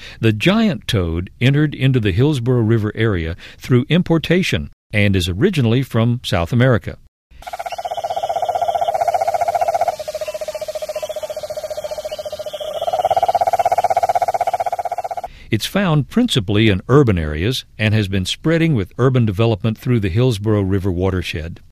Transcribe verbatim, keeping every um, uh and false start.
The giant toad entered into the Hillsborough River area through importation and is originally from South America. It's found principally in urban areas and has been spreading with urban development through the Hillsborough River watershed.